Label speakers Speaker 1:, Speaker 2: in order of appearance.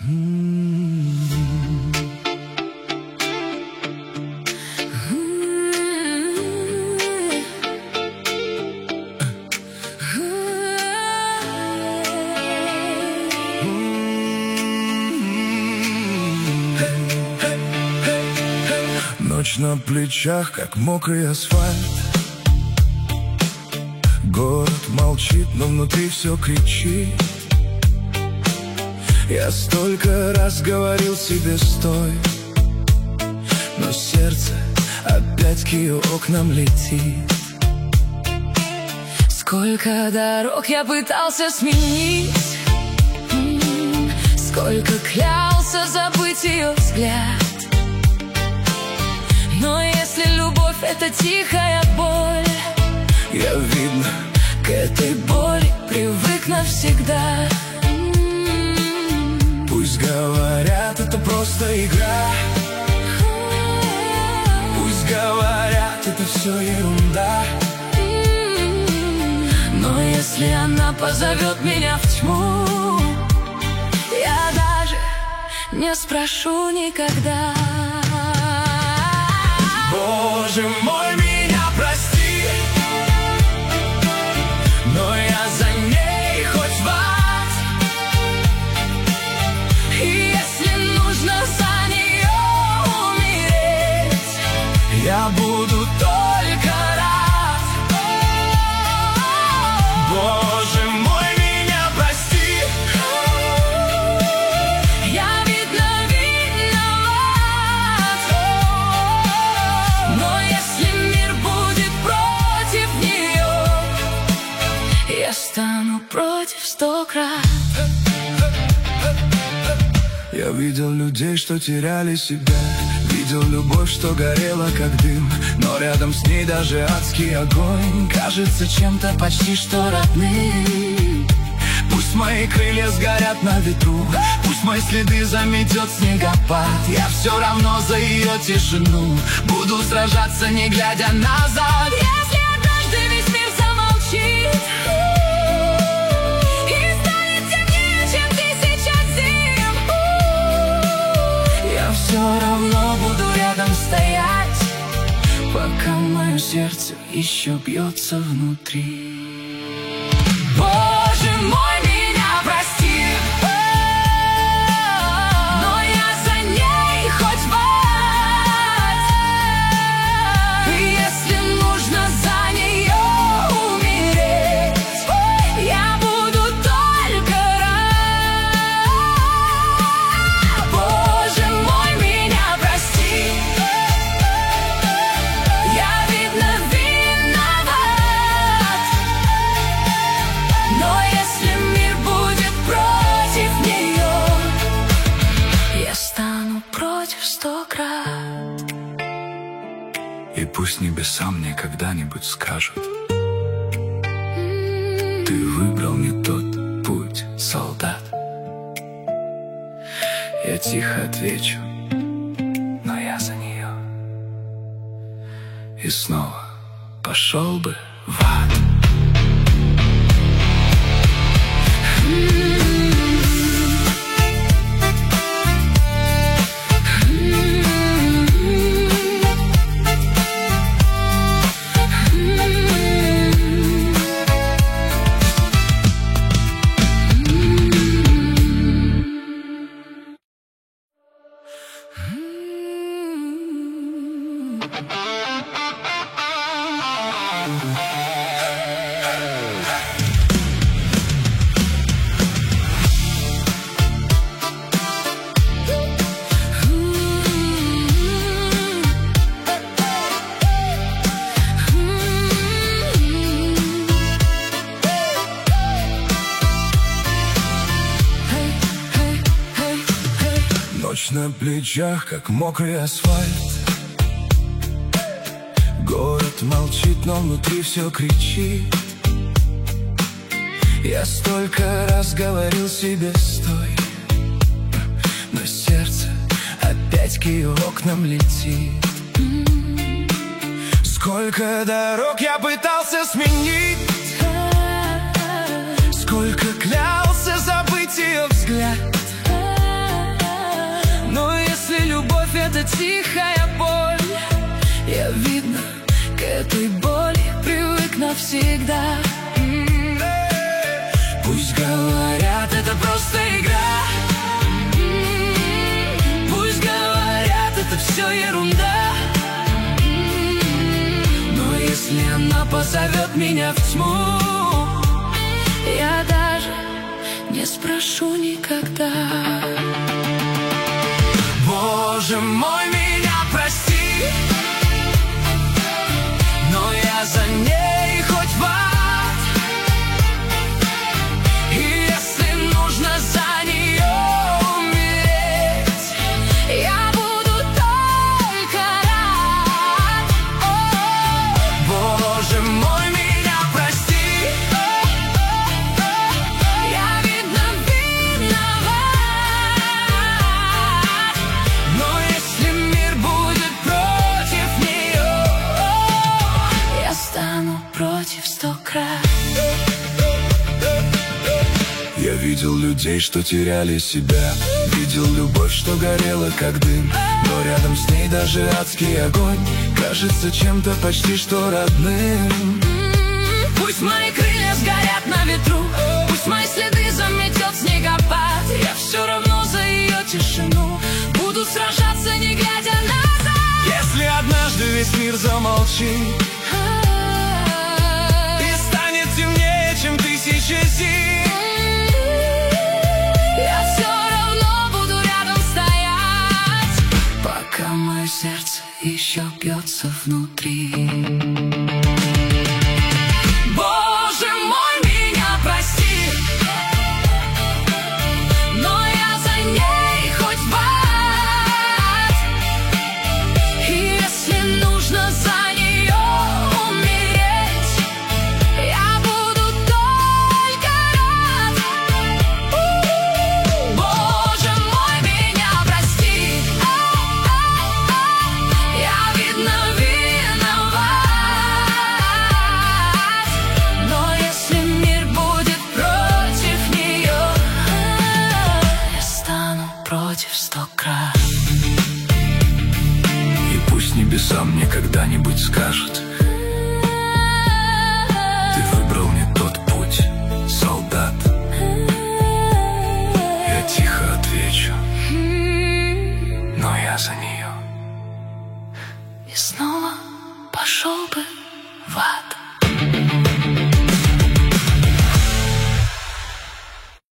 Speaker 1: Ночь на плечах, как мокрый асфальт. Город молчит, но внутри все кричит. Я столько раз говорил себе стой, но сердце опять к ее окнам летит.
Speaker 2: Сколько дорог я пытался сменить, сколько клялся забыть ее взгляд. Но если любовь — это тихая боль,
Speaker 1: я, видно,
Speaker 2: к этой боли привык навсегда.
Speaker 1: Пусть говорят, это просто игра. Пусть говорят, это все ерунда.
Speaker 2: Но если она позовет меня в тьму, я даже не спрошу никогда.
Speaker 1: Боже мой, меня прости, но я за ней хоть в ад.
Speaker 2: И если нужно за нее умереть,
Speaker 1: я буду только рад. Боже мой, меня прости,
Speaker 2: я, видно, виноват. Но если мир будет против нее, я стану против 100 крат.
Speaker 1: я видел людей, что теряли себя. Видел любовь, что горела как дым, но рядом с ней даже адский огонь кажется чем-то почти что родным. Пусть мои крылья сгорят на ветру, пусть мои следы заметет снегопад, я все равно за ее тишину буду сражаться, не глядя назад.
Speaker 2: Если однажды весь мир замолчит и станет темнее, чем тысяча зим,
Speaker 1: Я все равно буду рядом стоять,
Speaker 2: пока мое сердце еще бьется внутри.
Speaker 1: Боже мой, меня прости,
Speaker 2: Но я за ней хоть в ад. И если нужно за нее умереть, я буду только рад. Боже мой, меня прости, я, видно, виноват. Но если мир будет против нее, я стану против 100 крат.
Speaker 1: и пусть небеса мне когда-нибудь скажут: ты выбрал не тот путь, солдат. Я тихо отвечу: но я за нее. И снова пошел бы в ад. Ночь на плечах, как мокрый асфальт. Город молчит, но внутри все кричит. Я столько раз говорил себе стой, но сердце опять к ее окнам летит. Сколько дорог я пытался сменить, сколько клялся забыть ее взгляд.
Speaker 2: остается тихая боль. Я, видно, к этой боли привык навсегда.
Speaker 1: Пусть говорят, это просто игра.
Speaker 2: Пусть говорят, это все ерунда.
Speaker 1: Но если она позовет меня в тьму,
Speaker 2: я даже не спрошу никогда.
Speaker 1: Боже мой, меня прости, но я за ней хоть в ад. И если нужно за нее умереть,
Speaker 2: я буду только рад.
Speaker 1: Боже мой, меня прости,
Speaker 2: я, видно, виноват.
Speaker 1: но если мир будет против нее,
Speaker 2: я стану против 100 крат.
Speaker 1: Я видел людей, что теряли себя, видел любовь, что горела как дым, но рядом с ней даже адский огонь кажется чем-то почти что родным.
Speaker 2: Пусть мои крылья сгорят на ветру, пусть мои следы заметет снегопад, я все равно за ее тишину буду сражаться, не глядя назад.
Speaker 1: Если однажды весь мир замолчит и станет темнее, чем 1000 зим,
Speaker 2: я все равно буду рядом стоять,
Speaker 1: пока мое сердце еще бьется внутри.
Speaker 2: Боже мой, меня прости, но я за ней хоть в ад. И если нужно за нее умереть, я буду только рад. Боже мой, меня прости, я, видно, виноват. Но если мир будет против нее, я стану против 100 крат.
Speaker 1: И пусть небеса мне когда-нибудь скажут: